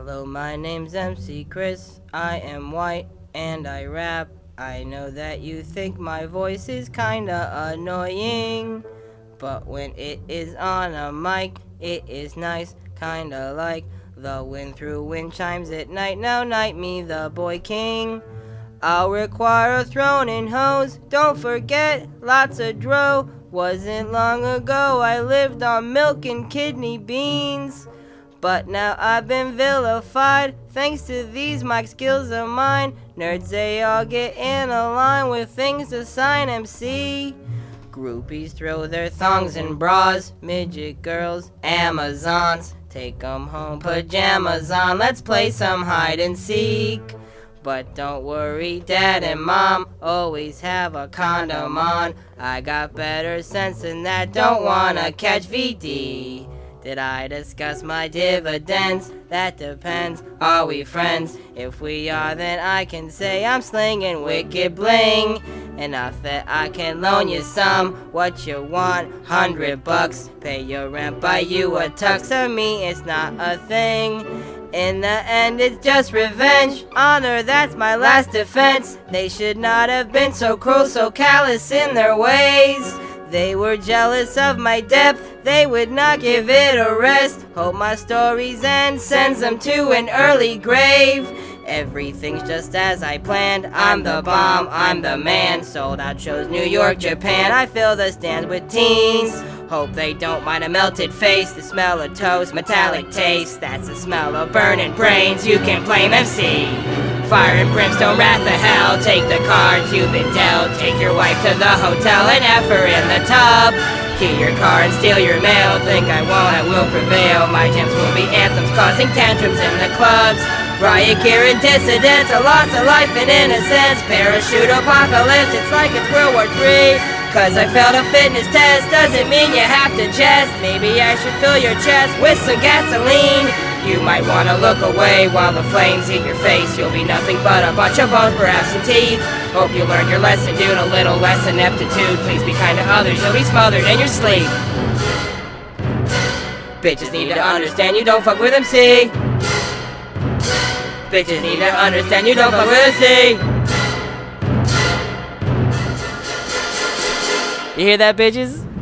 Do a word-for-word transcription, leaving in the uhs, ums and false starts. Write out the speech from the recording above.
Hello, my name's M C Chris. I am white and I rap. I know that you think my voice is kinda annoying, but when it is on a mic, it is nice, kinda like the wind through wind chimes at night. Now night me, the boy king. I'll require a throne and hose. Don't forget, lots of dro. Wasn't long ago I lived on milk and kidney beans, but now I've been vilified thanks to these mic skills of mine. Nerds, they all get in a line with things to sign M C. Groupies throw their thongs and bras. Midget girls, Amazons, take 'em home, pajamas on. Let's play some hide and seek. But don't worry, Dad and Mom always have a condom on. I got better sense than that, don't wanna catch V D. Did I discuss my dividends? That depends. Are we friends? If we are, then I can say I'm slinging wicked bling. Enough that I can loan you some. What you want? Hundred bucks. Pay your rent, buy you a tux. To me, it's not a thing. In the end, it's just revenge. Honor, that's my last defense. They should not have been so cruel, so callous in their ways. They were jealous of my depth, they would not give it a rest. Hope my stories end, sends them to an early grave. Everything's just as I planned. I'm the bomb, I'm the man. Sold out shows New York, Japan. I fill the stands with teens. Hope they don't mind a melted face. The smell of toast, metallic taste. That's the smell of burning brains. You can blame M C. Fire and brimstone, wrath of hell. Take the cards you've been dealt. Take your wife to the hotel and F her in the tub. Key your car and steal your mail. Think I won't, I will prevail. My jams will be anthems causing tantrums in the clubs. Riot gear and dissidents, a loss of life and innocence. Parachute apocalypse, it's like it's World War Three. Cause I failed a fitness test, doesn't mean you have to jest. Maybe I should fill your chest with some gasoline. You might wanna look away while the flames hit your face. You'll be nothing but a bunch of bones, perhaps some teeth. Hope you learned your lesson, dude, a little less ineptitude. Please be kind to others, you'll be smothered in your sleep. Bitches need to understand you don't fuck with M C. Bitches need to understand you don't fuck with M C. You hear that, bitches?